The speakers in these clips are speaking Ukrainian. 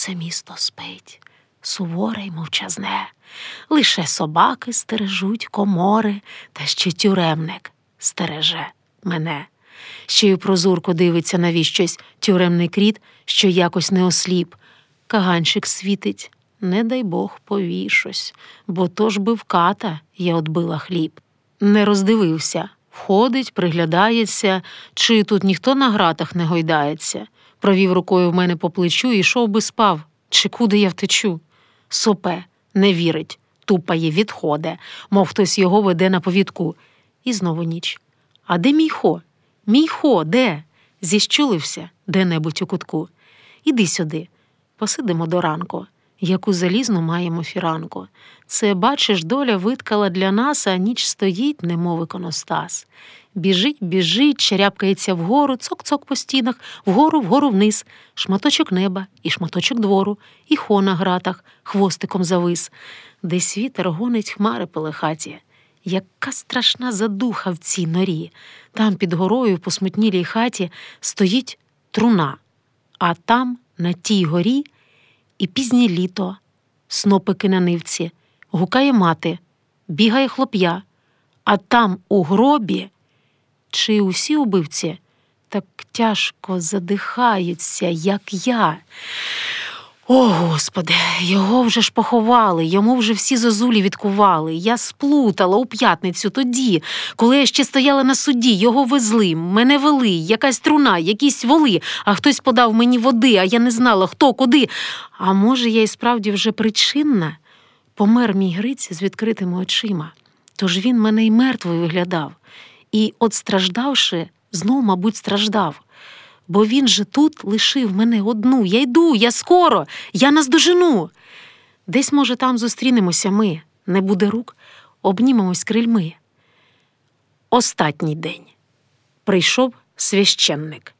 все місто спить, суворе й мовчазне. Лише собаки стережуть комори, та ще тюремник стереже мене. Ще й у прозурку дивиться навіщось тюремний кріт, що якось не осліп. Каганчик світить, не дай Бог повішусь, бо то ж би в ката я отбила хліб. Не роздивився, входить, приглядається, чи тут ніхто на гратах не гойдається. Провів рукою в мене по плечу і йшов би спав, чи куди я втечу. Сопе, не вірить, тупає, відходе, мов хтось його веде на повідку. І знову ніч. А де мій хо? Мій хо, де? Зіщулився де-небудь у кутку. Іди сюди, посидимо до ранку. Яку залізну маємо фіранку. Це, бачиш, доля виткала для нас, а ніч стоїть, немов іконостас. Біжить, біжить, черяпкається вгору, цок-цок по стінах, вгору вниз. Шматочок неба і шматочок двору, і хо на гратах хвостиком завис. Десь вітер гонить хмари пелехаті. Яка страшна задуха в цій норі. Там під горою, по смутнілій хаті, стоїть труна. А там, на тій горі, і пізнє літо, снопики на нивці, гукає мати, бігає хлоп'я, а там у гробі, чи усі убивці, так тяжко задихаються, як я. О, Господи, його вже ж поховали, йому вже всі зозулі відкували. Я сплутала у п'ятницю тоді, коли я ще стояла на суді, його везли, мене вели, якась труна, якісь воли, а хтось подав мені води, а я не знала, хто, куди. А може, я і справді вже причинна? Помер мій Гриць з відкритими очима, тож він мене й мертвою виглядав. І, от страждавши, знов, мабуть, страждав. Бо він же тут лишив мене одну. Я йду, я скоро, я наздожену. Десь, може, там зустрінемося ми, не буде рук, обнімемось крильми. Остатній день. Прийшов священник.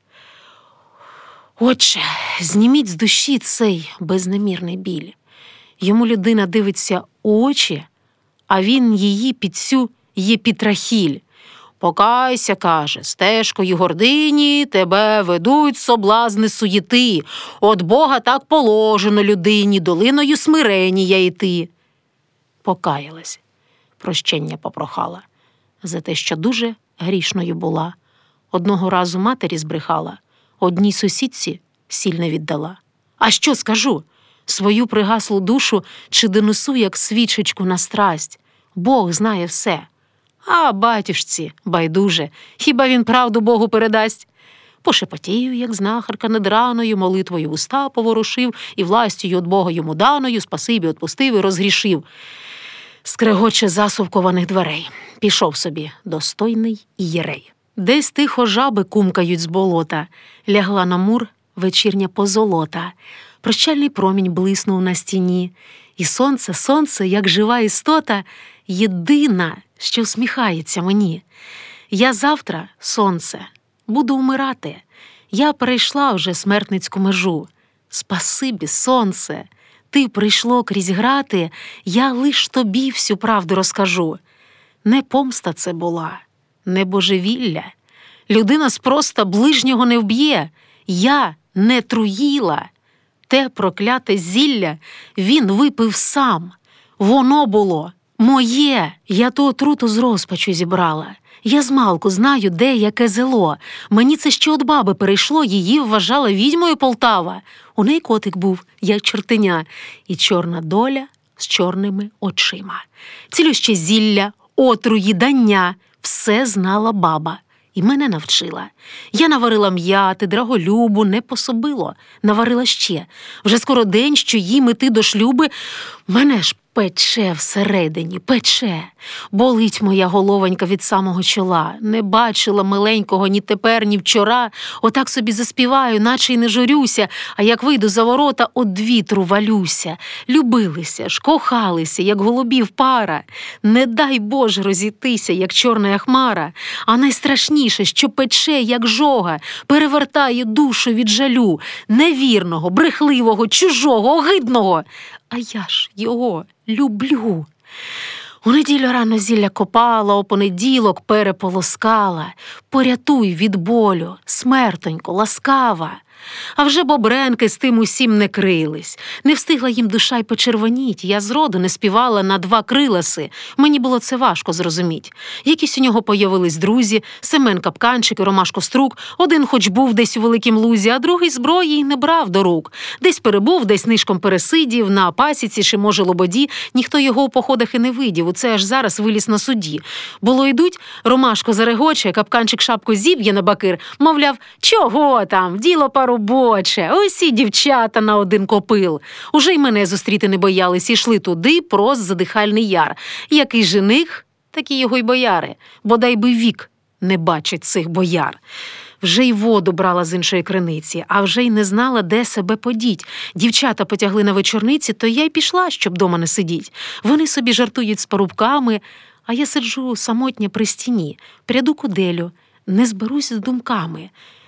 Отче, зніміть з душі цей безнемірний біль. Йому людина дивиться у очі, а він її під цю єпітрахіль. Покайся, каже, стежкою гордині тебе ведуть соблазни суєти. От Бога так положено людині долиною смиренія йти. Покаялась, прощення попрохала за те, що дуже грішною була. Одного разу матері збрехала, одній сусідці сіль не віддала. А що скажу? Свою пригаслу душу чи донесу, як свічечку на страсть? Бог знає все. А батюшці, байдуже, хіба він правду Богу передасть? Пошепотію, як знахарка над раною, молитвою уста поворушив, і властю від Бога йому даною, спасибі отпустив і розгрішив. Скрегоче засувкованих дверей. Пішов собі достойний єрей. Десь тихо жаби кумкають з болота, лягла на мур вечірня позолота. Прощальний промінь блиснув на стіні, і сонце, як жива істота, єдина, що всміхається мені. Я завтра, сонце, буду вмирати. Я перейшла вже смертницьку межу. Спасибі, сонце, ти прийшло крізь грати, я лиш тобі всю правду розкажу. Не помста це була, не божевілля. Людина спроста ближнього не вб'є. Я не труїла. Те прокляте зілля він випив сам. Воно було моє. Я ту отруту з розпачу зібрала. Я змалку знаю, де яке зело. Мені це ще от баби перейшло, її вважала відьмою Полтава. У неї котик був, як чортеня, і чорна доля з чорними очима. Цілюще зілля, отруї, дання – все знала баба. І мене навчила. Я наварила м'яти, драголюбу, не пособило. Наварила ще. Вже скоро день, що їм іти до шлюби. Мене ж пече всередині, пече. Болить моя головонька від самого чола. Не бачила миленького ні тепер, ні вчора. Отак собі заспіваю, наче й не журюся, а як вийду за ворота, од вітру валюся. Любилися ж, кохалися, як голубів пара. Не дай Боже розійтися, як чорна хмара. А найстрашніше, що пече, як жога, перевертає душу від жалю. Невірного, брехливого, чужого, огидного. А я ж його люблю. У неділю рано зілля копала, у понеділок переполоскала. Порятуй від болю, смертонько, ласкава. А вже бобренки з тим усім не крились. Не встигла їм душа й почервоніть. Я зроду не співала на 2 криласи. Мені було це важко зрозуміть. Якісь у нього появились друзі, Семен Капканчик і Ромашко Струк. Один хоч був десь у великім лузі, а другий зброї й не брав до рук. Десь перебув, десь нишком пересидів, на пасіці чи, може, лободі. Ніхто його у походах і не видів. Оце аж зараз виліз на суді. Було йдуть, Ромашко зарегоче, Капканчик шапку зіб'є на бакир. Мовляв, чого там, діло поробоче, усі дівчата на один копил. Уже й мене зустріти не боялись, ішли туди, прост задихальний яр. Який жених, такі його й бояри. Бодай би вік не бачить цих бояр. Вже й воду брала з іншої криниці, а вже й не знала, де себе подіть. Дівчата потягли на вечорниці, то я й пішла, щоб дома не сидіть. Вони собі жартують з парубками, а я сиджу самотня при стіні, пряду куделю, не зберусь з думками.